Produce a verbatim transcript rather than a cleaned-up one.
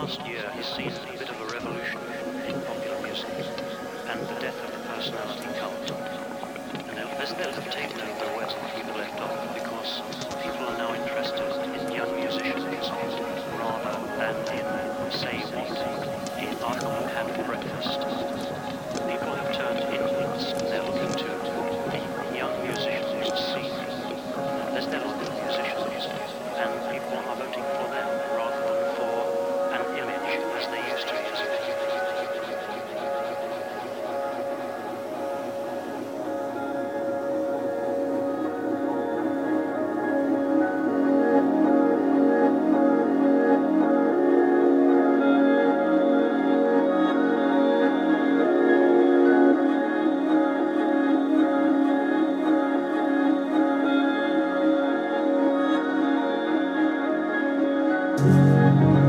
last year has seen a bit of a revolution in popular music and the death of the personality cult. And they'll, they'll have taken over where people left off because people are now interested in young musicians rather than in, say, what in I will have breakfast. People have turned inwards and they're looking to the young musicians scene. There's there are good musicians and people are voting for them rather than for an image as they used to years ago. Thank